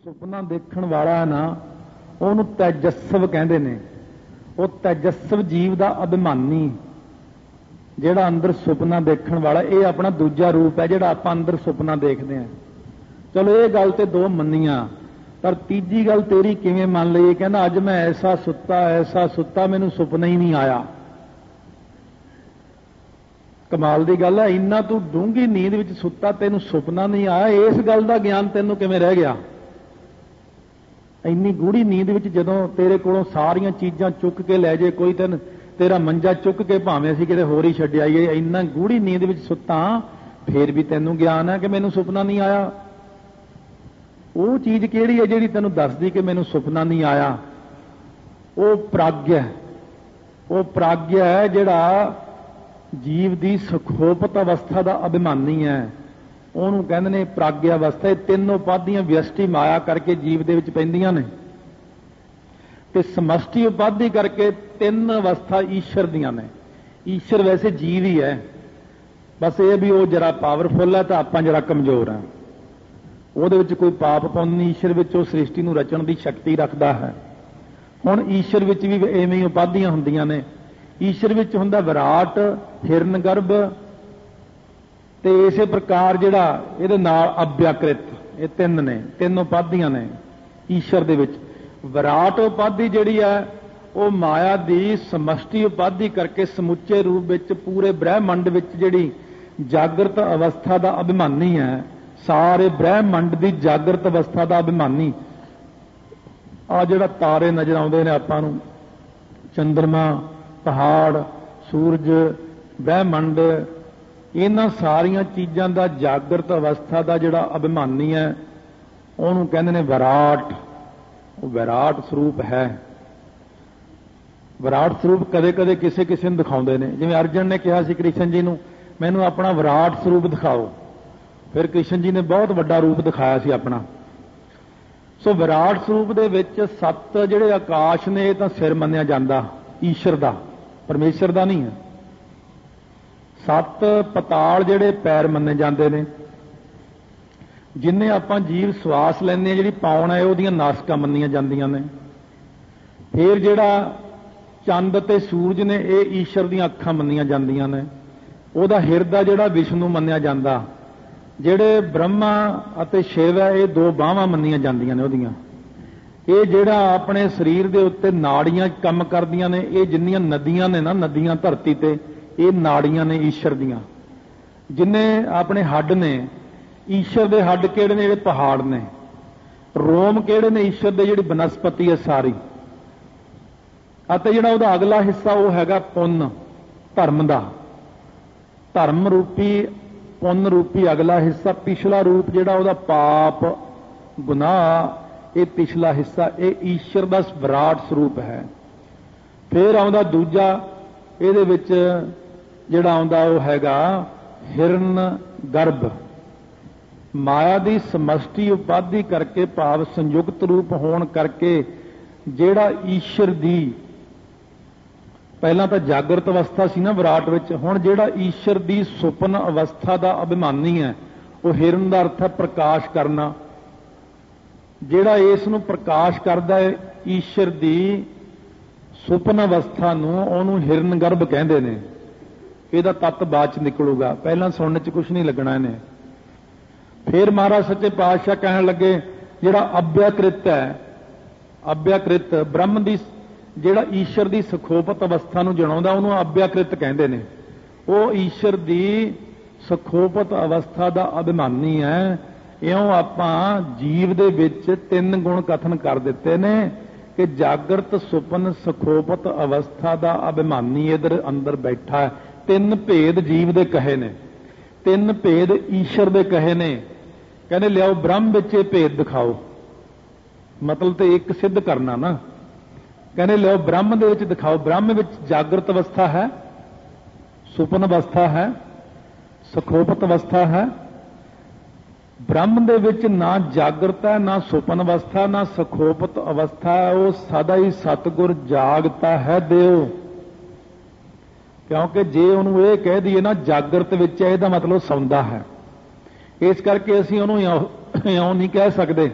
ਸੁਪਨਾ ਦੇਖਣ ਵਾਲਾ ਹੈ ਨਾ, ਉਹਨੂੰ ਤੈਜਸਵ ਕਹਿੰਦੇ ਨੇ। ਉਹ ਤੈਜਸਵ ਜੀਵ ਦਾ ਅਭਿਮਾਨੀ ਜਿਹੜਾ ਅੰਦਰ ਸੁਪਨਾ ਦੇਖਣ ਵਾਲਾ, ਇਹ ਆਪਣਾ ਦੂਜਾ ਰੂਪ ਹੈ ਜਿਹੜਾ ਆਪਾਂ ਅੰਦਰ ਸੁਪਨਾ ਦੇਖਦੇ ਹਾਂ। ਚਲੋ ਇਹ ਗੱਲ ਤੇ ਦੋ ਮੰਨੀਆਂ, ਪਰ ਤੀਜੀ ਗੱਲ ਤੇਰੀ ਕਿਵੇਂ ਮੰਨ ਲਈ? ਕਹਿੰਦਾ ਅੱਜ ਮੈਂ ਐਸਾ ਸੁੱਤਾ ਮੈਨੂੰ ਸੁਪਨਾ ਹੀ ਨਹੀਂ ਆਇਆ। ਕਮਾਲ ਦੀ ਗੱਲ ਹੈ, ਇੰਨਾ ਤੂੰ ਡੂੰਘੀ ਨੀਂਦ ਵਿੱਚ ਸੁੱਤਾ ਤੈਨੂੰ ਸੁਪਨਾ ਨਹੀਂ ਆਇਆ, ਇਸ ਗੱਲ ਦਾ ਗਿਆਨ ਤੈਨੂੰ ਕਿਵੇਂ ਰਹਿ ਗਿਆ? ਇੰਨੀ ਗੂੜੀ ਨੀਂਦ ਵਿੱਚ ਜਦੋਂ ਤੇਰੇ ਕੋਲੋਂ ਸਾਰੀਆਂ ਚੀਜ਼ਾਂ ਚੁੱਕ ਕੇ ਲੈ ਜੇ ਕੋਈ, ਤੇਰਾ ਮੰਜਾ ਚੁੱਕ ਕੇ ਭਾਵੇਂ ਅਸੀਂ ਕਿਤੇ ਹੋਰ ਹੀ ਛੱਡ ਆਈਏ, ਇੰਨਾ ਗੂੜੀ ਨੀਂਦ ਵਿੱਚ ਸੁੱਤਾ ਫੇਰ ਵੀ ਤੈਨੂੰ ਗਿਆਨ ਹੈ ਕਿ ਮੈਨੂੰ ਸੁਪਨਾ ਨਹੀਂ ਆਇਆ। ਉਹ ਚੀਜ਼ ਕਿਹੜੀ ਹੈ ਜਿਹੜੀ ਤੈਨੂੰ ਦੱਸਦੀ ਕਿ ਮੈਨੂੰ ਸੁਪਨਾ ਨਹੀਂ ਆਇਆ? ਉਹ ਪ੍ਰਾਗਿਆ। ਉਹ ਪ੍ਰਾਗਿਆ ਹੈ ਜਿਹੜਾ ਜੀਵ ਦੀ ਸੁਖੋਪਤ ਅਵਸਥਾ ਦਾ ਅਭਿਮਾਨੀ ਹੈ। ਉਹਨੂੰ ਕਹਿੰਦੇ ਨੇ ਪ੍ਰਾਗਿਆ ਅਵਸਥਾ। ਇਹ ਤਿੰਨ ਉਪਾਧੀਆਂ ਵਿਅਸ਼ਟੀ ਮਾਇਆ ਕਰਕੇ ਜੀਵ ਦੇ ਵਿੱਚ ਪੈਂਦੀਆਂ ਨੇ, ਤੇ ਸਮਸ਼ਟੀ ਉਪਾਧੀ ਕਰਕੇ ਤਿੰਨ ਅਵਸਥਾ ਈਸ਼ਰ ਦੀਆਂ ਨੇ। ਈਸ਼ਰ ਵੈਸੇ ਜੀਵ ਹੀ ਹੈ, ਬਸ ਇਹ ਵੀ ਉਹ ਜਰਾ ਪਾਵਰਫੁਲ ਹੈ ਤਾਂ ਆਪਾਂ ਜਰਾ ਕਮਜ਼ੋਰ ਹਾਂ। ਉਹਦੇ ਵਿੱਚ ਕੋਈ ਪਾਪ ਪੁੰਨ ਨਹੀਂ, ਈਸ਼ਰ ਵਿੱਚ ਉਹ ਸ੍ਰਿਸ਼ਟੀ ਨੂੰ ਰਚਣ ਦੀ ਸ਼ਕਤੀ ਰੱਖਦਾ ਹੈ। ਹੁਣ ਈਸ਼ਰ ਵਿੱਚ ਵੀ ਐਵੇਂ ਹੀ ਉਪਾਧੀਆਂ ਹੁੰਦੀਆਂ ਨੇ। ਈਸ਼ਰ ਵਿੱਚ ਹੁੰਦਾ ਵਿਰਾਟ, ਹਿਰਨ ਗਰਭ, ਤੇ ਇਸੇ ਪ੍ਰਕਾਰ ਜਿਹੜਾ ਇਹਦੇ ਨਾਲ ਅਵਿਆਕ੍ਰਿਤ, ਇਹ ਤਿੰਨ ਨੇ, ਤਿੰਨ ਉਪਾਧੀਆਂ ਨੇ ਈਸ਼ਰ ਦੇ ਵਿੱਚ। ਵਿਰਾਟ ਉਪਾਧੀ ਜਿਹੜੀ ਹੈ ਉਹ ਮਾਇਆ ਦੀ ਸਮਸ਼ਟੀ ਉਪਾਧੀ ਕਰਕੇ ਸਮੁੱਚੇ ਰੂਪ ਵਿੱਚ ਪੂਰੇ ਬ੍ਰਹਿਮੰਡ ਵਿੱਚ ਜਿਹੜੀ ਜਾਗਰਤ ਅਵਸਥਾ ਦਾ ਅਭਿਮਾਨੀ ਹੈ, ਸਾਰੇ ਬ੍ਰਹਿਮੰਡ ਦੀ ਜਾਗਰਤ ਅਵਸਥਾ ਦਾ ਅਭਿਮਾਨੀ। ਆ ਜਿਹੜਾ ਤਾਰੇ ਨਜ਼ਰ ਆਉਂਦੇ ਨੇ ਆਪਾਂ ਨੂੰ, ਚੰਦਰਮਾ, ਪਹਾੜ, ਸੂਰਜ, ਬ੍ਰਹਿਮੰਡ, ਇਹਨਾਂ ਸਾਰੀਆਂ ਚੀਜ਼ਾਂ ਦਾ ਜਾਗਰਤ ਅਵਸਥਾ ਦਾ ਜਿਹੜਾ ਅਭਿਮਾਨੀ ਹੈ ਉਹਨੂੰ ਕਹਿੰਦੇ ਨੇ ਵਿਰਾਟ। ਉਹ ਵਿਰਾਟ ਸਰੂਪ ਹੈ। ਵਿਰਾਟ ਸਰੂਪ ਕਦੇ ਕਦੇ ਕਿਸੇ ਕਿਸੇ ਨੂੰ ਦਿਖਾਉਂਦੇ ਨੇ। ਜਿਵੇਂ ਅਰਜਨ ਨੇ ਕਿਹਾ ਸੀ ਕ੍ਰਿਸ਼ਨ ਜੀ ਨੂੰ, ਮੈਨੂੰ ਆਪਣਾ ਵਿਰਾਟ ਸਰੂਪ ਦਿਖਾਓ। ਫਿਰ ਕ੍ਰਿਸ਼ਨ ਜੀ ਨੇ ਬਹੁਤ ਵੱਡਾ ਰੂਪ ਦਿਖਾਇਆ ਸੀ ਆਪਣਾ। ਸੋ ਵਿਰਾਟ ਸਰੂਪ ਦੇ ਵਿੱਚ 7 ਜਿਹੜੇ ਆਕਾਸ਼ ਨੇ ਇਹ ਤਾਂ ਸਿਰ ਮੰਨਿਆ ਜਾਂਦਾ ਈਸ਼ਰ ਦਾ, ਪਰਮੇਸ਼ਰ ਦਾ ਨਹੀਂ ਹੈ। 7 ਪਤਾਲ ਜਿਹੜੇ ਪੈਰ ਮੰਨੇ ਜਾਂਦੇ ਨੇ। ਜਿੰਨੇ ਆਪਾਂ ਜੀਵ ਸਵਾਸ ਲੈਂਦੇ ਹਾਂ, ਜਿਹੜੀ ਪਾਉਣ ਹੈ ਉਹਦੀਆਂ ਨਾਸਕਾਂ ਮੰਨੀਆਂ ਜਾਂਦੀਆਂ ਨੇ। ਫਿਰ ਜਿਹੜਾ ਚੰਦ ਤੇ ਸੂਰਜ ਨੇ ਇਹ ਈਸ਼ਰ ਦੀਆਂ ਅੱਖਾਂ ਮੰਨੀਆਂ ਜਾਂਦੀਆਂ ਨੇ। ਉਹਦਾ ਹਿਰਦਾ ਜਿਹੜਾ ਵਿਸ਼ਨੂੰ ਮੰਨਿਆ ਜਾਂਦਾ। ਜਿਹੜੇ ਬ੍ਰਹਮਾ ਅਤੇ ਸ਼ਿਵ ਹੈ ਇਹ 2 ਬਾਹਾਂ ਮੰਨੀਆਂ ਜਾਂਦੀਆਂ ਨੇ ਉਹਦੀਆਂ। ਇਹ ਜਿਹੜਾ ਆਪਣੇ ਸਰੀਰ ਦੇ ਉੱਤੇ ਨਾੜੀਆਂ ਕੰਮ ਕਰਦੀਆਂ ਨੇ, ਇਹ ਜਿੰਨੀਆਂ ਨਦੀਆਂ ਨੇ ਨਾ, ਨਦੀਆਂ ਧਰਤੀ ਤੇ, ਇਹ ਨਾੜੀਆਂ ਨੇ ਈਸ਼ਰ ਦੀਆਂ। ਜਿੰਨੇ ਆਪਣੇ ਹੱਡ ਨੇ, ਈਸ਼ਰ ਦੇ ਹੱਡ ਕਿਹੜੇ ਨੇ? ਜਿਹੜੇ ਪਹਾੜ ਨੇ। ਰੋਮ ਕਿਹੜੇ ਨੇ? ਈਸ਼ਰ ਦੇ, ਜਿਹੜੀ ਬਨਸਪਤੀ ਹੈ ਸਾਰੀ। ਅਤੇ ਜਿਹੜਾ ਉਹਦਾ ਅਗਲਾ ਹਿੱਸਾ ਉਹ ਹੈਗਾ ਪੁੰਨ, ਧਰਮ ਦਾ। ਧਰਮ ਰੂਪੀ, ਪੁੰਨ ਰੂਪੀ ਅਗਲਾ ਹਿੱਸਾ। ਪਿਛਲਾ ਰੂਪ ਜਿਹੜਾ ਉਹਦਾ ਪਾਪ, ਗੁਨਾਹ, ਇਹ ਪਿਛਲਾ ਹਿੱਸਾ, ਇਹ ਈਸ਼ਰ ਦਾ ਵਿਰਾਟ ਸਰੂਪ ਹੈ। ਫਿਰ ਆਉਂਦਾ ਦੂਜਾ, ਇਹਦੇ ਵਿੱਚ ਜਿਹੜਾ ਆਉਂਦਾ ਉਹ ਹੈਗਾ ਹਿਰਨ ਗਰਭ। ਮਾਇਆ ਦੀ ਸਮਸ਼ਟੀ ਉਪਾਧੀ ਕਰਕੇ, ਭਾਵ ਸੰਯੁਕਤ ਰੂਪ ਹੋਣ ਕਰਕੇ, ਜਿਹੜਾ ਈਸ਼ਰ ਦੀ ਪਹਿਲਾਂ ਤਾਂ ਜਾਗਰਤ ਅਵਸਥਾ ਸੀ ਨਾ ਵਿਰਾਟ ਵਿੱਚ, ਹੁਣ ਜਿਹੜਾ ਈਸ਼ਰ ਦੀ ਸੁਪਨ ਅਵਸਥਾ ਦਾ ਅਭਿਮਾਨੀ ਹੈ, ਉਹ ਹਿਰਨ ਦਾ ਅਰਥ ਹੈ ਪ੍ਰਕਾਸ਼ ਕਰਨਾ। ਜਿਹੜਾ ਇਸ ਨੂੰ ਪ੍ਰਕਾਸ਼ ਕਰਦਾ ਹੈ ਈਸ਼ਰ ਦੀ ਸੁਪਨ ਅਵਸਥਾ ਨੂੰ, ਉਹਨੂੰ ਹਿਰਨ ਗਰਭ ਕਹਿੰਦੇ ਨੇ। ਇਹਦਾ ਤੱਤ ਬਾਅਦ ਚ ਨਿਕਲੂਗਾ, ਪਹਿਲਾਂ ਸੁਣਨ ਚ ਕੁਝ ਨਹੀਂ ਲੱਗਣਾ ਇਹਨੇ। ਫਿਰ ਮਹਾਰਾਜ ਸੱਚੇ ਪਾਤਸ਼ਾਹ ਕਹਿਣ ਲੱਗੇ ਜਿਹੜਾ ਅਵਿਆਕ੍ਰਿਤ ਹੈ, ਅਵਿਆਕ੍ਰਿਤ ਬ੍ਰਹਮ ਦੀ, ਜਿਹੜਾ ਈਸ਼ਰ ਦੀ ਸੁਖੋਪਤ ਅਵਸਥਾ ਨੂੰ ਜਣਾਉਂਦਾ, ਉਹਨੂੰ ਅਵਿਆਕ੍ਰਿਤ ਕਹਿੰਦੇ ਨੇ। ਉਹ ਈਸ਼ਰ ਦੀ ਸੁਖੋਪਤ ਅਵਸਥਾ ਦਾ ਅਭਿਮਾਨੀ ਹੈ। ਇਉਂ ਆਪਾਂ ਜੀਵ ਦੇ ਵਿੱਚ 3 ਗੁਣ ਕਥਨ ਕਰ ਦਿੱਤੇ ਨੇ ਕਿ ਜਾਗਰਤ, ਸੁਪਨ, ਸੁਖੋਪਤ ਅਵਸਥਾ ਦਾ ਅਭਿਮਾਨੀ ਇਧਰ ਅੰਦਰ ਬੈਠਾ ਹੈ। 3 ਭੇਦ ਜੀਵ ਦੇ ਕਹੇ ਨੇ, 3 ਭੇਦ ਈਸ਼ਰ ਦੇ ਕਹੇ ਨੇ। ਕਹਿੰਦੇ ਲਿਆਓ ਬ੍ਰਹਮ ਵਿੱਚ ਇਹ ਭੇਦ ਦਿਖਾਓ, ਮਤਲਬ ਤੇ ਇੱਕ ਸਿੱਧ ਕਰਨਾ ਨਾ। ਕਹਿੰਦੇ ਲਿਆਓ ਬ੍ਰਹਮ ਦੇ ਵਿੱਚ ਦਿਖਾਓ। ਬ੍ਰਹਮ ਵਿੱਚ ਜਾਗਰਤ ਅਵਸਥਾ ਹੈ, ਸੁਪਨ ਅਵਸਥਾ ਹੈ, ਸੁਖੋਪਤ ਅਵਸਥਾ ਹੈ। ਬ੍ਰਹਮ ਦੇ ਵਿੱਚ ਨਾ ਜਾਗਰਤ ਹੈ, ਨਾ ਸੁਪਨ ਅਵਸਥਾ, ਨਾ ਸੁਖੋਪਤ ਅਵਸਥਾ ਹੈ। ਉਹ ਸਦਾ ਹੀ ਸਤਿਗੁਰ ਜਾਗਤਾ ਹੈ ਦਿਓ। ਕਿਉਂਕਿ ਜੇ ਉਹਨੂੰ ਇਹ ਕਹਿ ਦਈਏ ਨਾ ਜਾਗਰਤ ਵਿੱਚ ਹੈ, ਇਹਦਾ ਮਤਲਬ ਸੌਂਦਾ ਹੈ। ਇਸ ਕਰਕੇ ਅਸੀਂ ਉਹਨੂੰ ਇਉਂ ਨਹੀਂ ਕਹਿ ਸਕਦੇ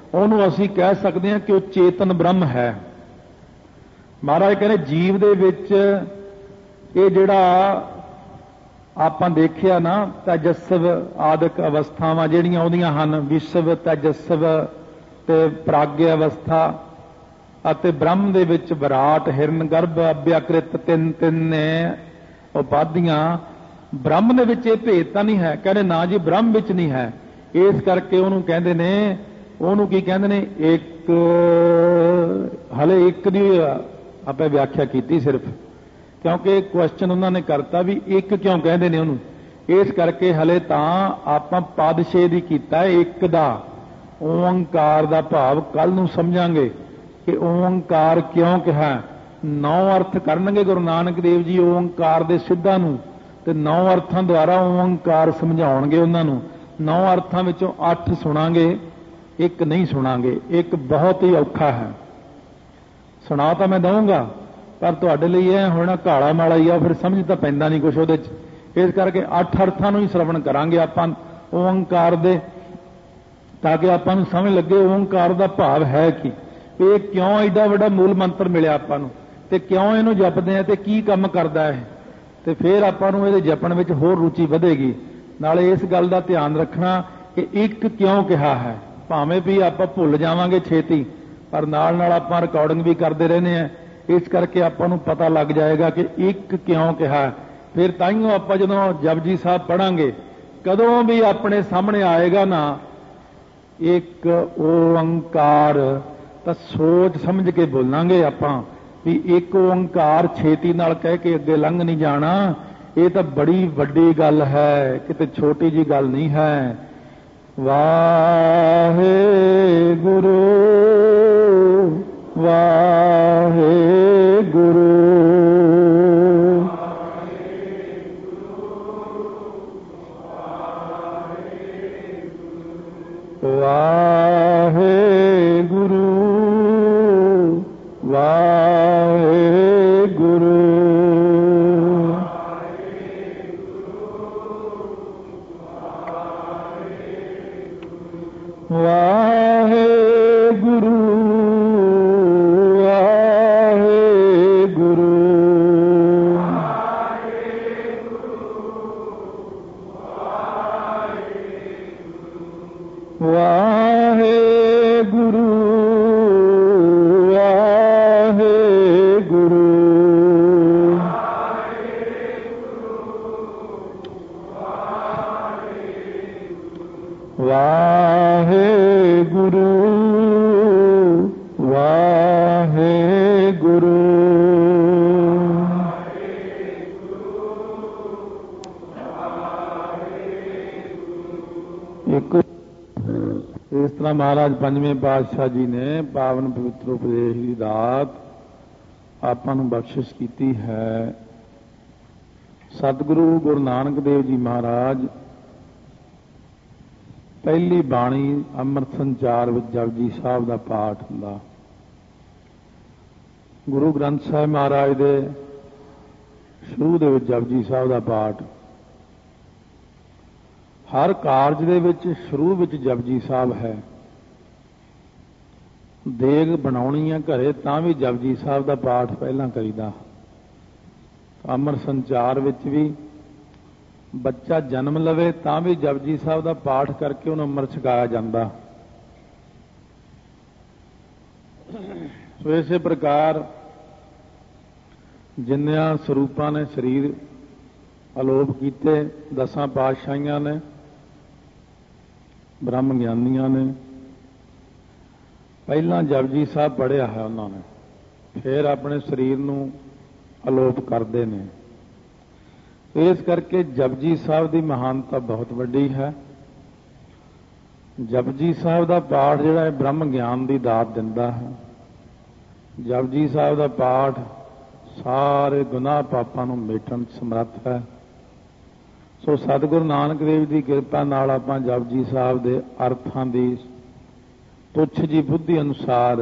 ਉਹਨੂੰ ਅਸੀਂ ਕਹਿ ਸਕਦੇ ਹਾਂ ਕਿ ਉਹ ਚੇਤਨ ਬ੍ਰਹਮ ਹੈ। ਮਹਾਰਾਜ ਕਹਿੰਦੇ ਜੀਵ ਦੇ ਵਿੱਚ ਇਹ ਜਿਹੜਾ ਆਪਾਂ ਦੇਖਿਆ ਨਾ ਤੇਜਸਵ ਆਦਿਕ ਅਵਸਥਾਵਾਂ ਜਿਹੜੀਆਂ ਉਹਦੀਆਂ ਹਨ, ਵਿਸ਼ਵ, ਤੇਜਸਵ ਤੇ ਪ੍ਰਾਗਯ ਅਵਸਥਾ, ਅਤੇ ਬ੍ਰਹਮ ਦੇ ਵਿੱਚ ਵਿਰਾਟ, ਹਿਰਨ ਗਰਭ, ਅਭਿਆਕ੍ਰਿਤ, ਤਿੰਨ ਨੇ ਉਪਾਧੀਆਂ। ਬ੍ਰਹਮ ਦੇ ਵਿੱਚ ਇਹ ਭੇਦ ਤਾਂ ਨਹੀਂ ਹੈ। ਕਹਿੰਦੇ ਨਾ ਜੀ, ਬ੍ਰਹਮ ਵਿੱਚ ਨਹੀਂ ਹੈ। ਇਸ ਕਰਕੇ ਉਹਨੂੰ ਕਹਿੰਦੇ ਨੇ, ਉਹਨੂੰ ਕੀ ਕਹਿੰਦੇ ਨੇ, ਇੱਕ, ਹਲੇ ਇੱਕ ਦੀ ਆਪਾਂ ਵਿਆਖਿਆ ਕੀਤੀ ਸਿਰਫ, ਕਿਉਂਕਿ ਕੁਐਸਚਨ ਉਹਨਾਂ ਨੇ ਕਰਤਾ ਵੀ ਇੱਕ ਕਿਉਂ ਕਹਿੰਦੇ ਨੇ ਉਹਨੂੰ। ਇਸ ਕਰਕੇ ਹਲੇ ਤਾਂ ਆਪਾਂ ਪਾਦਸ਼ੇ ਦੀ ਕੀਤਾ ਇੱਕ ਦਾ, ਓੰਕਾਰ ਦਾ ਭਾਵ ਕੱਲ ਨੂੰ ਸਮਝਾਂਗੇ ਕਿ ਓੰਕਾਰ ਕਿਉਂ ਕਿਹਾ। 9 ਅਰਥ ਕਰਨਗੇ ਗੁਰੂ ਨਾਨਕ ਦੇਵ ਜੀ ਓੰਕਾਰ ਦੇ ਸਿੱਧਾਂ ਨੂੰ, ਤੇ 9 ਅਰਥਾਂ ਦੁਆਰਾ ਓੰਕਾਰ ਸਮਝਾਉਣਗੇ ਉਹਨਾਂ ਨੂੰ। 9 ਅਰਥਾਂ ਵਿੱਚੋਂ 8 ਸੁਣਾਂਗੇ, ਇੱਕ ਨਹੀਂ ਸੁਣਾਂਗੇ। ਇੱਕ ਬਹੁਤ ਹੀ ਔਖਾ ਹੈ, ਸੁਣਾ ਤਾਂ ਮੈਂ ਦਊਂਗਾ ਪਰ ਤੁਹਾਡੇ ਲਈ ਇਹ ਹੋਣਾ ਕਾਲਾ ਮਾਲਾ ਹੀ ਆ, ਫਿਰ ਸਮਝ ਤਾਂ ਪੈਂਦਾ ਨਹੀਂ ਕੁਛ ਉਹਦੇ 'ਚ। ਇਸ ਕਰਕੇ 8 ਅਰਥਾਂ ਨੂੰ ਹੀ ਸ਼ਰਵਣ ਕਰਾਂਗੇ ਆਪਾਂ ਓੰਕਾਰ ਦੇ, ਤਾਂ ਕਿ ਆਪਾਂ ਨੂੰ ਸਮਝ ਲੱਗੇ ਓੰਕਾਰ ਦਾ ਭਾਵ ਹੈ ਕੀ, ਇਹ ਕਿਉਂ ਐਡਾ ਵੱਡਾ ਮੂਲ ਮੰਤਰ ਮਿਲਿਆ ਆਪਾਂ ਨੂੰ, ਤੇ ਕਿਉਂ ਇਹਨੂੰ ਜਪਦੇ ਆ, ਤੇ ਕੀ ਕੰਮ ਕਰਦਾ ਹੈ। ਤੇ ਫਿਰ ਆਪਾਂ ਨੂੰ ਇਹਦੇ ਜਪਣ ਵਿੱਚ ਹੋਰ ਰੁਚੀ ਵਧੇਗੀ। ਨਾਲੇ ਇਸ ਗੱਲ ਦਾ ਧਿਆਨ ਰੱਖਣਾ ਕਿ ਇੱਕ ਕਿਉਂ ਕਿਹਾ ਹੈ। ਭਾਵੇਂ ਵੀ ਆਪਾਂ ਭੁੱਲ ਜਾਵਾਂਗੇ ਛੇਤੀ, ਪਰ ਨਾਲ ਨਾਲ ਆਪਾਂ ਰਿਕਾਰਡਿੰਗ ਵੀ ਕਰਦੇ ਰਹਿੰਦੇ ਆ, ਇਸ ਕਰਕੇ ਆਪਾਂ ਨੂੰ ਪਤਾ ਲੱਗ ਜਾਏਗਾ ਕਿ ਇੱਕ ਕਿਉਂ ਕਿਹਾ। ਫਿਰ ਤਾਈਓ ਆਪਾਂ ਜਦੋਂ ਜਪਜੀ ਸਾਹਿਬ ਪੜਾਂਗੇ, ਕਦੋਂ ਵੀ ਆਪਣੇ ਸਾਹਮਣੇ ਆਏਗਾ ਨਾ ਇੱਕ ਓੰਕਾਰ, ਤਾਂ ਸੋਚ ਸਮਝ ਕੇ ਬੋਲਾਂਗੇ ਆਪਾਂ ਵੀ ਇੱਕ ਓੰਕਾਰ ਛੇਤੀ ਨਾਲ ਕਹਿ ਕੇ ਅੱਗੇ ਲੰਘ ਨਹੀਂ ਜਾਣਾ। ਇਹ ਤਾਂ ਬੜੀ ਵੱਡੀ ਗੱਲ ਹੈ, ਕਿਤੇ ਛੋਟੀ ਜੀ ਗੱਲ ਨਹੀਂ ਹੈ। ਵਾਹਿਗੁਰੂ ਵਾਹਿਗੁਰੂ ਵਾਹਿਗੁਰੂ ਵਾਹਿਗੁਰੂ ਵਾਹਿਗੁਰੂ ਵਾਹਿਗੁਰੂ ਵਾਹਿਗੁਰੂ ਵਾਹਿਗੁਰੂ ਵਾਹਿਗੁਰੂ ਵਾਹਿਗੁਰੂ ਇੱਕ ਇਸ ਤਰ੍ਹਾਂ ਮਹਾਰਾਜ ਪੰਜਵੇਂ ਪਾਤਸ਼ਾਹ ਜੀ ਨੇ ਪਾਵਨ ਪਵਿੱਤਰ ਉਪਦੇਸ਼ ਦੀ ਦਾਤ ਆਪਾਂ ਨੂੰ ਬਖਸ਼ਿਸ਼ ਕੀਤੀ ਹੈ। ਸਤਿਗੁਰੂ ਗੁਰੂ ਨਾਨਕ ਦੇਵ ਜੀ ਮਹਾਰਾਜ ਪਹਿਲੀ ਬਾਣੀ ਅੰਮ੍ਰਿਤ ਸੰਚਾਰ ਵਿੱਚ ਜਪਜੀ ਸਾਹਿਬ ਦਾ ਪਾਠ ਹੁੰਦਾ। ਗੁਰੂ ਗ੍ਰੰਥ ਸਾਹਿਬ ਮਹਾਰਾਜ ਦੇ ਸ਼ੁਰੂ ਦੇ ਵਿੱਚ ਜਪਜੀ ਸਾਹਿਬ ਦਾ ਪਾਠ, ਹਰ ਕਾਰਜ ਦੇ ਵਿੱਚ ਸ਼ੁਰੂ ਵਿੱਚ ਜਪਜੀ ਸਾਹਿਬ ਹੈ। ਦੇਗ ਬਣਾਉਣੀ ਹੈ ਘਰੇ ਤਾਂ ਵੀ ਜਪਜੀ ਸਾਹਿਬ ਦਾ ਪਾਠ ਪਹਿਲਾਂ ਕਰੀਦਾ। ਅੰਮ੍ਰਿਤ ਸੰਚਾਰ ਵਿੱਚ ਵੀ ਬੱਚਾ ਜਨਮ ਲਵੇ ਤਾਂ ਵੀ ਜਪਜੀ ਸਾਹਿਬ ਦਾ ਪਾਠ ਕਰਕੇ ਉਹਨੂੰ ਅੰਮ੍ਰਿਤ ਛਕਾਇਆ ਜਾਂਦਾ। ਸੋ ਇਸੇ ਪ੍ਰਕਾਰ ਜਿੰਨਿਆਂ ਸਰੂਪਾਂ ਨੇ ਸਰੀਰ ਅਲੋਪ ਕੀਤੇ, 10 ਪਾਤਸ਼ਾਹੀਆਂ ਨੇ, ਬ੍ਰਹਮ ਗਿਆਨੀਆਂ ਨੇ, ਪਹਿਲਾਂ ਜਪਜੀ ਸਾਹਿਬ ਪੜ੍ਹਿਆ ਹੈ ਉਹਨਾਂ ਨੇ, ਫਿਰ ਆਪਣੇ ਸਰੀਰ ਨੂੰ ਅਲੋਪ ਕਰਦੇ ਨੇ। ਇਸ ਕਰਕੇ ਜਪਜੀ ਸਾਹਿਬ ਦੀ ਮਹਾਨਤਾ ਬਹੁਤ ਵੱਡੀ ਹੈ। ਜਪਜੀ ਸਾਹਿਬ ਦਾ ਪਾਠ ਜਿਹੜਾ ਹੈ ਬ੍ਰਹਮ ਗਿਆਨ ਦੀ ਦਾਤ ਦਿੰਦਾ ਹੈ। ਜਪਜੀ ਸਾਹਿਬ ਦਾ ਪਾਠ ਸਾਰੇ ਗੁਨਾਹ ਪਾਪਾਂ ਨੂੰ ਮੇਟਣ ਸਮਰੱਥ ਹੈ। ਸੋ ਸਤਿਗੁਰੂ ਨਾਨਕ ਦੇਵ ਦੀ ਕਿਰਪਾ ਨਾਲ ਆਪਾਂ ਜਪਜੀ ਸਾਹਿਬ ਦੇ ਅਰਥਾਂ ਦੀ ਤੁੱਛ ਜੀ ਬੁੱਧੀ ਅਨੁਸਾਰ,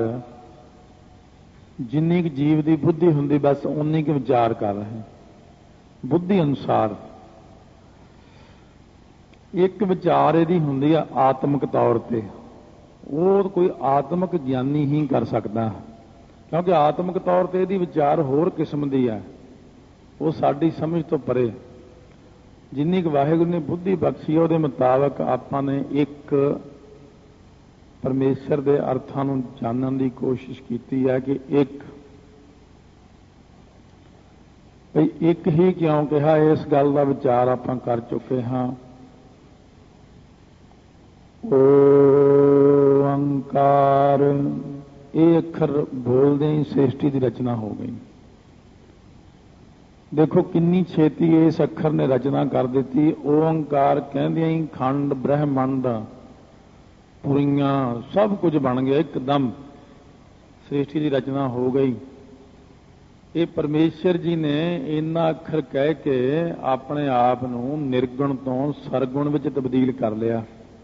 ਜਿੰਨੀ ਕੁ ਜੀਵ ਦੀ ਬੁੱਧੀ ਹੁੰਦੀ ਬਸ ਉਨੀ ਕੁ ਵਿਚਾਰ ਕਰ ਰਹੇ। ਬੁੱਧੀ ਅਨੁਸਾਰ ਇੱਕ ਵਿਚਾਰ ਇਹਦੀ ਹੁੰਦੀ ਆ ਆਤਮਿਕ ਤੌਰ ਤੇ, ਉਹ ਕੋਈ ਆਤਮਿਕ ਗਿਆਨੀ ਹੀ ਕਰ ਸਕਦਾ, ਕਿਉਂਕਿ ਆਤਮਿਕ ਤੌਰ ਤੇ ਇਹਦੀ ਵਿਚਾਰ ਹੋਰ ਕਿਸਮ ਦੀ ਹੈ, ਉਹ ਸਾਡੀ ਸਮਝ ਤੋਂ ਪਰੇ। ਜਿੰਨੀ ਕੁ ਵਾਹਿਗੁਰੂ ਨੇ ਬੁੱਧੀ ਬਖਸ਼ੀ ਉਹਦੇ ਮੁਤਾਬਕ ਆਪਾਂ ਨੇ ਇੱਕ ਪਰਮੇਸ਼ਰ ਦੇ ਅਰਥਾਂ ਨੂੰ ਜਾਣਨ ਦੀ ਕੋਸ਼ਿਸ਼ ਕੀਤੀ ਹੈ ਕਿ ਇੱਕ ਹੀ ਕਿਉਂ ਕਿਹਾ, ਇਸ ਗੱਲ ਦਾ ਵਿਚਾਰ ਆਪਾਂ ਕਰ ਚੁੱਕੇ ਹਾਂ। ਓੰਕਾਰ, ਇਹ ਅੱਖਰ ਬੋਲਦੇ ਹੀ ਸ੍ਰਿਸ਼ਟੀ ਦੀ ਰਚਨਾ ਹੋ ਗਈ। ਦੇਖੋ ਕਿੰਨੀ ਛੇਤੀ ਇਸ ਅੱਖਰ ਨੇ ਰਚਨਾ ਕਰ ਦਿੱਤੀ। ਓੰਕਾਰ ਕਹਿੰਦਿਆਂ ਹੀ ਖੰਡ ਬ੍ਰਹਿਮੰਡ ਪੁਰੀਆਂ ਸਭ ਕੁਝ ਬਣ ਗਿਆ, ਇੱਕਦਮ ਸ੍ਰਿਸ਼ਟੀ ਦੀ ਰਚਨਾ ਹੋ ਗਈ। ਇਹ ਪਰਮੇਸ਼ਰ ਜੀ ਨੇ ਇੰਨਾ ਅੱਖਰ ਕਹਿ ਕੇ ਆਪਣੇ ਆਪ ਨੂੰ ਨਿਰਗੁਣ ਤੋਂ ਸਰਗੁਣ ਵਿੱਚ ਤਬਦੀਲ ਕਰ ਲਿਆ।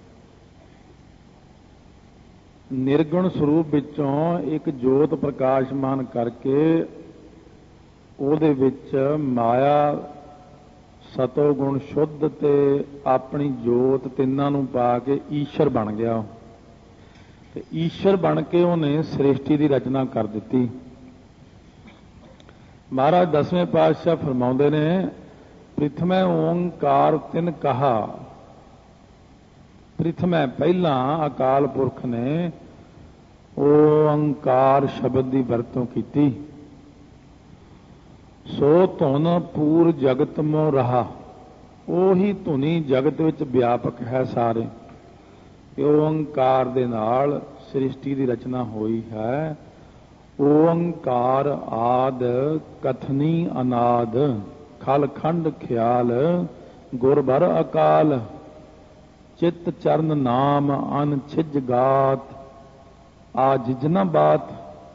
ਨਿਰਗੁਣ ਸਰੂਪ ਵਿੱਚੋਂ ਇੱਕ ਜੋਤ ਪ੍ਰਕਾਸ਼ਮਾਨ ਕਰਕੇ ਉਹਦੇ ਵਿੱਚ ਮਾਇਆ, ਸਤੋ ਗੁਣ ਸ਼ੁੱਧ ਤੇ ਆਪਣੀ ਜੋਤ ਤਿੰਨਾਂ ਨੂੰ ਪਾ ਕੇ ਈਸ਼ਰ ਬਣ ਗਿਆ। ਤੇ ਈਸ਼ਰ ਬਣ ਕੇ ਉਹਨੇ ਸ੍ਰਿਸ਼ਟੀ ਦੀ ਰਚਨਾ ਕਰ ਦਿੱਤੀ। ਮਹਾਰਾਜ ਦਸਵੇਂ ਪਾਤਸ਼ਾਹ ਫਰਮਾਉਂਦੇ ਨੇ, ਪ੍ਰਿਥਮੈ ਓੰਕਾਰ ਤਿਨ ਕਹਾ। ਪ੍ਰਿਥਮੈ ਪਹਿਲਾਂ ਅਕਾਲ ਪੁਰਖ ਨੇ ਓੰਕਾਰ ਸ਼ਬਦ ਦੀ ਵਰਤੋਂ ਕੀਤੀ। ਸੋ ਧੁਨ ਪੂਰ ਜਗਤ ਮੋ ਰਹਾ, ਉਹੀ ਧੁਨੀ ਜਗਤ ਵਿੱਚ ਵਿਆਪਕ ਹੈ ਸਾਰੇ। ਓੰਕਾਰ ਦੇ ਨਾਲ ਸ੍ਰਿਸ਼ਟੀ ਦੀ ਰਚਨਾ ਹੋਈ ਹੈ। ਓੰਕਾਰ ਆਦ ਕਥਨੀ ਅਨਾਦ, ਖਲ ਖੰਡ ਖਿਆਲ ਗੁਰ ਭਰ ਅਕਾਲ। ਚਿਤ ਚਰਨ ਨਾਮ ਅਨ ਛਿਜ ਗਾਤ, ਆ ਜਿਜ ਨ ਬਾਤ।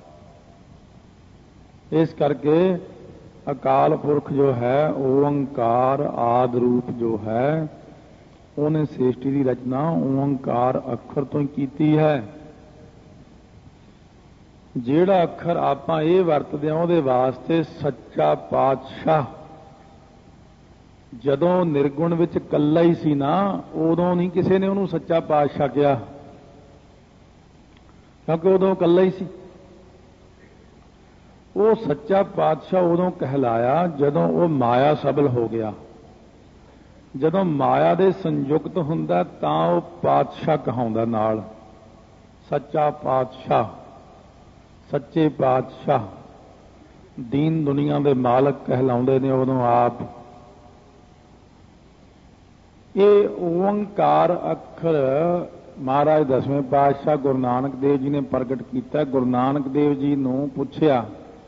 ਇਸ ਕਰਕੇ ਅਕਾਲ ਪੁਰਖ ਜੋ ਹੈ, ਓੰਕਾਰ ਆਦ ਰੂਪ ਜੋ ਹੈ, ਉਹਨੇ ਸ੍ਰਿਸ਼ਟੀ ਦੀ ਰਚਨਾ ਓੰਕਾਰ ਅੱਖਰ ਤੋਂ ਹੀ ਕੀਤੀ ਹੈ। ਜਿਹੜਾ ਅੱਖਰ ਆਪਾਂ ਇਹ ਵਰਤਦੇ ਹਾਂ, ਉਹਦੇ ਵਾਸਤੇ ਸੱਚਾ ਪਾਤਸ਼ਾਹ ਜਦੋਂ ਨਿਰਗੁਣ ਵਿੱਚ ਇਕੱਲਾ ਹੀ ਸੀ ਨਾ, ਉਦੋਂ ਨਹੀਂ ਕਿਸੇ ਨੇ ਉਹਨੂੰ ਸੱਚਾ ਪਾਤਸ਼ਾਹ ਕਿਹਾ, ਕਿਉਂਕਿ ਉਦੋਂ ਇਕੱਲਾ ਹੀ ਸੀ। ਉਹ ਸੱਚਾ ਪਾਤਸ਼ਾਹ ਉਦੋਂ ਕਹਿਲਾਇਆ ਜਦੋਂ ਉਹ ਮਾਇਆ ਸਬਲ ਹੋ ਗਿਆ। ਜਦੋਂ ਮਾਇਆ ਦੇ ਸੰਯੁਕਤ ਹੁੰਦਾ ਤਾਂ ਉਹ ਪਾਤਸ਼ਾਹ ਕਹਾਉਂਦਾ ਨਾਲ। ਸੱਚਾ ਪਾਤਸ਼ਾਹ, ਸੱਚੇ ਪਾਤਸ਼ਾਹ, ਦੀਨ ਦੁਨੀਆ ਦੇ ਮਾਲਕ ਕਹਿਲਾਉਂਦੇ ਨੇ ਉਦੋਂ ਆਪ। ਇਹ ਓੰਕਾਰ ਅੱਖਰ ਮਹਾਰਾਜ ਦਸਵੇਂ ਪਾਤਸ਼ਾਹ ਗੁਰੂ ਨਾਨਕ ਦੇਵ ਜੀ ਨੇ ਪ੍ਰਗਟ ਕੀਤਾ। ਗੁਰੂ ਨਾਨਕ ਦੇਵ ਜੀ ਨੂੰ ਪੁੱਛਿਆ,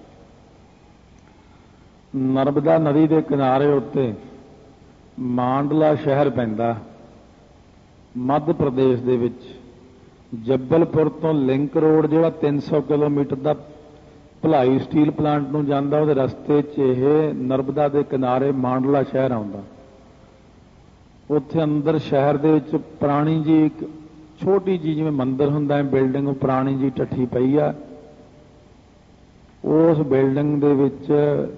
ਨਰਮਦਾ ਨਦੀ ਦੇ ਕਿਨਾਰੇ ਉੱਤੇ ਮਾਂਡਲਾ ਸ਼ਹਿਰ ਪੈਂਦਾ ਮੱਧ ਪ੍ਰਦੇਸ਼ ਦੇ ਵਿੱਚ। ਜੱਬਲਪੁਰ ਤੋਂ ਲਿੰਕ ਰੋਡ ਜਿਹੜਾ 300 ਕਿਲੋਮੀਟਰ ਦਾ ਭਲਾਈ ਸਟੀਲ ਪਲਾਂਟ ਨੂੰ ਜਾਂਦਾ, ਉਹਦੇ ਰਸਤੇ 'ਚ ਇਹ ਨਰਮਦਾ ਦੇ ਕਿਨਾਰੇ ਮਾਂਡਲਾ ਸ਼ਹਿਰ ਆਉਂਦਾ। ਉੱਥੇ ਅੰਦਰ ਸ਼ਹਿਰ ਦੇ ਵਿੱਚ ਪੁਰਾਣੀ ਜੀ ਇੱਕ ਛੋਟੀ ਜੀ ਜਿਵੇਂ ਮੰਦਿਰ ਹੁੰਦਾ ਹੈ ਬਿਲਡਿੰਗ, ਉਹ ਪੁਰਾਣੀ ਜੀ ਢੱਠੀ ਪਈ ਆ। ਉਸ ਬਿਲਡਿੰਗ ਦੇ ਵਿੱਚ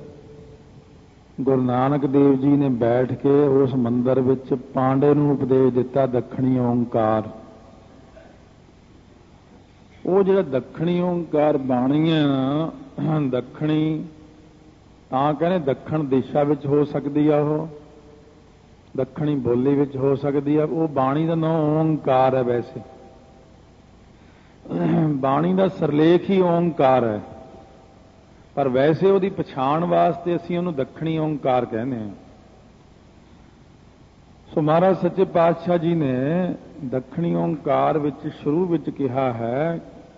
ਗੁਰੂ ਨਾਨਕ ਦੇਵ ਜੀ ਨੇ ਬੈਠ ਕੇ ਉਸ ਮੰਦਿਰ ਵਿੱਚ ਪਾਂਡੇ ਨੂੰ ਉਪਦੇਸ਼ ਦਿੱਤਾ ਦੱਖਣੀ ਓੰਕਾਰ। ਉਹ ਜਿਹੜਾ ਦੱਖਣੀ ਓੰਕਾਰ ਬਾਣੀ ਹੈ, ਦੱਖਣੀ ਤਾਂ ਕਹਿੰਦੇ ਦੱਖਣ ਦਿਸ਼ਾ ਵਿੱਚ ਹੋ ਸਕਦੀ ਆ, ਉਹ ਦੱਖਣੀ ਬੋਲੀ ਵਿੱਚ ਹੋ ਸਕਦੀ ਆ। ਉਹ ਬਾਣੀ ਦਾ ਨਾਮ ਓੰਕਾਰ ਹੈ। ਵੈਸੇ ਬਾਣੀ ਦਾ ਸਰਲੇਖ ਹੀ ਓੰਕਾਰ ਹੈ, ਪਰ ਵੈਸੇ ਉਹਦੀ ਪਛਾਣ ਵਾਸਤੇ ਅਸੀਂ ਉਹਨੂੰ ਦੱਖਣੀ ਓੰਕਾਰ ਕਹਿੰਦੇ ਹਾਂ। ਸੋ ਮਹਾਰਾਜ ਸੱਚੇ ਪਾਤਸ਼ਾਹ ਜੀ ਨੇ ਦੱਖਣੀ ਓੰਕਾਰ ਵਿੱਚ ਸ਼ੁਰੂ ਵਿੱਚ ਕਿਹਾ ਹੈ,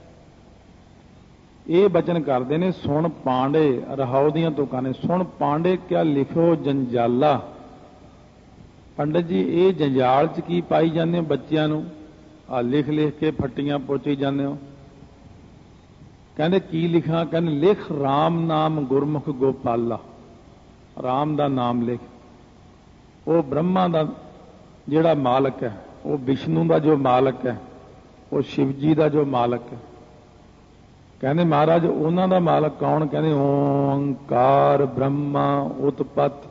ਇਹ ਬਚਨ ਕਰਦੇ ਨੇ, ਸੁਣ ਪਾਂਡੇ ਰਹਾਉ ਦੀਆਂ ਤੁਕਾਂ ਨੇ। ਸੁਣ ਪਾਂਡੇ ਕਿਆ ਲਿਖੋ ਜੰਜਾਲਾ। ਪੰਡਤ ਜੀ ਇਹ ਜੰਜਾਲ 'ਚ ਕੀ ਪਾਈ ਜਾਂਦੇ ਹੋ ਬੱਚਿਆਂ ਨੂੰ, ਆ ਲਿਖ ਲਿਖ ਕੇ ਫੱਟੀਆਂ ਪੋਚੀ ਜਾਂਦੇ ਹੋ। ਕਹਿੰਦੇ ਕੀ ਲਿਖਾਂ? ਕਹਿੰਦੇ ਲਿਖ ਰਾਮ ਨਾਮ ਗੁਰਮੁਖ ਗੋਪਾਲਾ। ਰਾਮ ਦਾ ਨਾਮ ਲਿਖ। ਉਹ ਬ੍ਰਹਮਾ ਦਾ ਜਿਹੜਾ ਮਾਲਕ ਹੈ, ਉਹ ਵਿਸ਼ਨੂੰ ਦਾ ਜੋ ਮਾਲਕ ਹੈ, ਉਹ ਸ਼ਿਵ ਜੀ ਦਾ ਜੋ ਮਾਲਕ ਹੈ। ਕਹਿੰਦੇ ਮਹਾਰਾਜ ਉਹਨਾਂ ਦਾ ਮਾਲਕ ਕੌਣ? ਕਹਿੰਦੇ ਓੰਕਾਰ ਬ੍ਰਹਮਾ ਉਤਪਤ।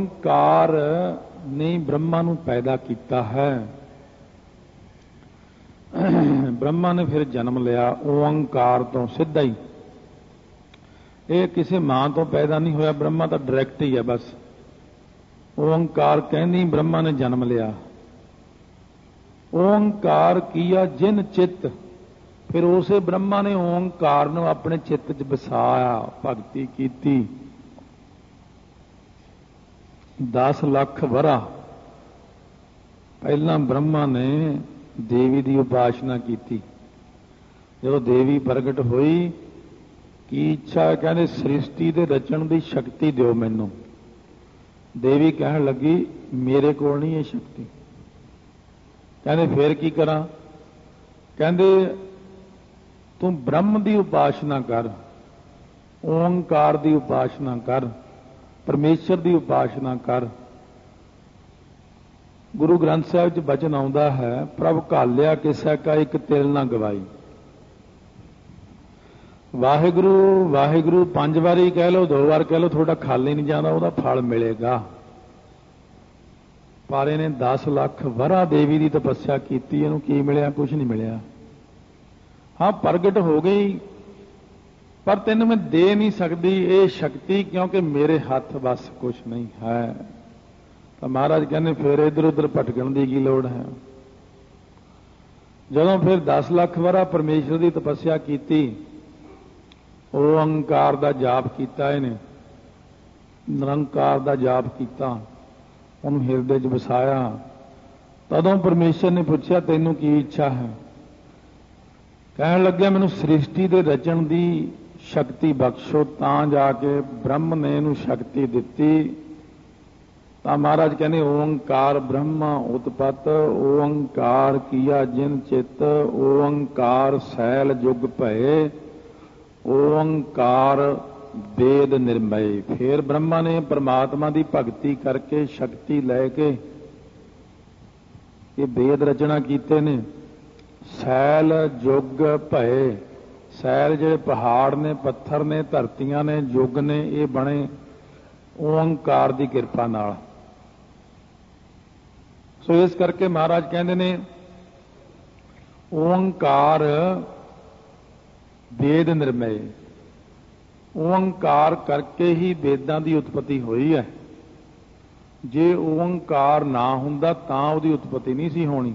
ਓੰਕਾਰ ਨੇ ਬ੍ਰਹਮਾ ਨੂੰ ਪੈਦਾ ਕੀਤਾ ਹੈ। ब्रह्मा ने फिर जन्म लिया ओंकार तो सीधा ही। ये किसी मां तो पैदा नहीं होया, ब्रह्मा तो डायरैक्ट ही है बस। ओंकार कहनी ब्रह्मा ने जन्म लिया। ओंकार किया जिन चित्त, फिर उसे ब्रह्मा ने ओंकार नूं अपने चित्त च बसाया, भगती कीती। 10 लाख वरा पहला ब्रह्मा ने देवी की उपासना की। जो देवी प्रगट हुई की इच्छा, कहने सृष्टि के रचन की शक्ति दिओ मैनू। देवी कहन लगी मेरे को नहीं ये शक्ति। कहने फिर की करा? कहते तू ब्रह्म की उपासना कर, ओंकार की उपासना कर, परमेश्वर की उपासना कर। गुरु ग्रंथ साहिब च बचन आउंदा है, प्रभ घालिया किसै का एक तिल ना गवाई। वाहिगुरु वाहिगुरु 5 वारी कह लो, 2 बार कह लो, थोड़ा खाली नहीं जाता, वह फल मिलेगा। पर इन्हें 10 लाख वरा देवी की तपस्या की, इन्हू की मिलिया? कुछ नहीं मिलिया। हाँ प्रगट हो गई, पर तेन मैं दे नहीं सकती ये शक्ति, क्योंकि मेरे हाथ बस कुछ नहीं है। तो महाराज कहने फिर इधर उधर भटकण की की लोड़ है। जदों फिर 10 लाख वरा परमेश्वर की तपस्या की, ओंकार का जाप किया, इन्हें निरंकार का जाप किया, उन्होंने हिरदे च बसाया। तदों परमेश्वर ने पूछा तैनू की इच्छा है? कहन लग्या मैनू सृष्टि के रचन की शक्ति बख्शो। तां जाके ब्रह्म ने इनू शक्ति दिती। तो महाराज कहने ओंकार ब्रह्मा उत्पत, ओंकार किया जिन चित, ओंकार सैल जुग भये, ओंकार वेद निर्मय। फिर ब्रह्मा ने परमात्मा की भगती करके शक्ति लैके ये वेद रचना कीते ने। सैल जुग भये, सैल जे पहाड़ ने, पत्थर ने, धरतियां ने, जुग ने, ये बने ओंकार की किरपा नाल। सो इस करके महाराज कहते ने ओंकार वेद निर्मय। ओंकार करके ही वेदां की उत्पत्ति हुई है। जे ओंकार ना हुंदा तां उहदी उत्पत्ति नहीं सी होनी।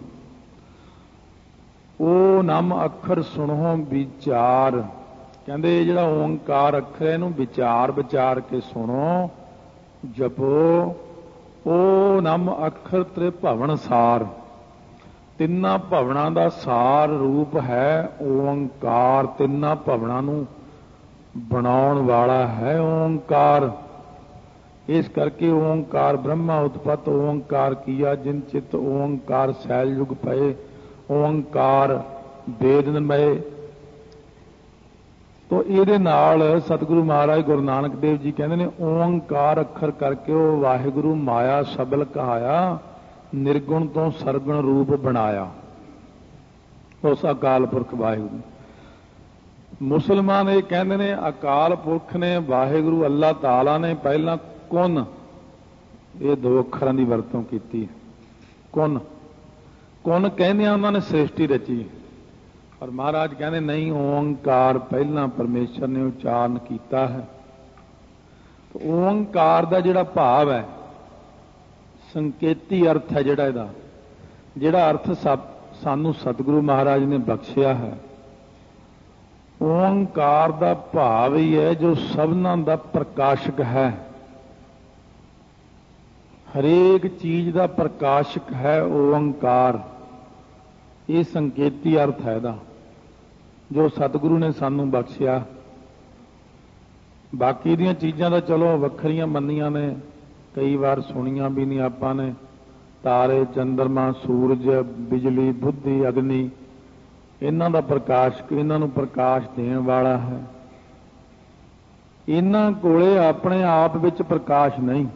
ओ नम अखर सुनो विचार, कहते जिहड़ा ओंकार अखर है इहनूं विचार विचार के सुनो, जपो। ओ नम अखर त्रिभवन सार, तिन्ना भवनां दा सार रूप है ओंकार। तिन्ना भवनां नूं बनाउण वाला है ओंकार। इस करके ओंकार ब्रह्मा उत्पत, ओंकार किया जिन चित, ओंकार सैल युग पए, ओंकार वेदमय। तो ये नाल सतगुरु महाराज गुरु नानक देव जी कहते हैं ओंकार अखर करके वो वाहिगुरु माया सबल कहाया, निर्गुण तो सरगुण रूप बनाया। उस अकाल पुरख वाहिगुरु। मुसलमान ये कहते हैं अकाल पुरख ने वाहिगुरु अल्लाह ताला ने पहला कुन, ये 2 अखरां की वरतों की। कुन कुन कहने उन्होंने सृष्टि रची, और महाराज कहते नहीं ओंकार पहला परमेश्वर ने उच्चारण किया है। तो ओंकार का जिहड़ा भाव है, संकेती अर्थ है जिहड़ा इहदा, जिहड़ा अर्थ सानू सतगुरु महाराज ने बख्शिया है। ओंकार का भाव ही है जो सबना का प्रकाशक है, हरेक चीज का प्रकाशक है ओंकार। ये संकेती अर्थ है इहदा जो सतगुरु ने सानू बख्शिया। बाकी दियां चीज़ां दा चलो वखरियां मन्नियां ने, कई बार सुनिया भी नहीं आपां ने। तारे, चंद्रमा, सूरज, बिजली, बुद्धि, अग्नि, इन्हां दा प्रकाशक, इन्हां नूं प्रकाश देण वाला है। इन्हां कोले अपने आप विच प्रकाश नहीं,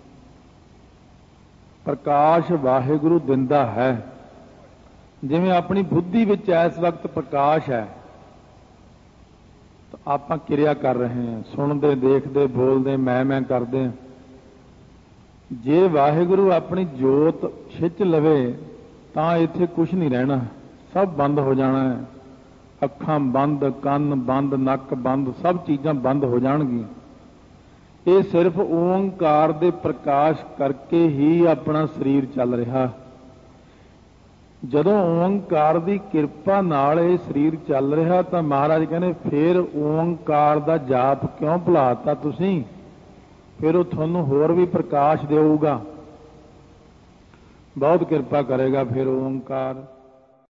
प्रकाश वाहिगुरु दिंदा है। जिवें अपनी बुद्धि विच इस वक्त प्रकाश है, तो आप किरिया कर रहे हैं, सुनते, देखते, बोलते, मैं करते। जे वाहिगुरु अपनी जोत खिंच लवे तां इत्थे कुछ नहीं रहना। सब बंद हो जाना है। अखां बंद, कंन बंद, नक बंद, सब चीज़ां बंद हो जाणगियां। ये सिर्फ ओंकार दे प्रकाश करके ही अपना शरीर चल रहा। जदों ओंकार की किरपा नाल ये शरीर चल रहा तो महाराज कहने फिर ओंकार का जाप क्यों भुलाता तुसीं, फिर वो तुहानूं होर भी प्रकाश देऊगा, बहुत किरपा करेगा फिर ओंकार।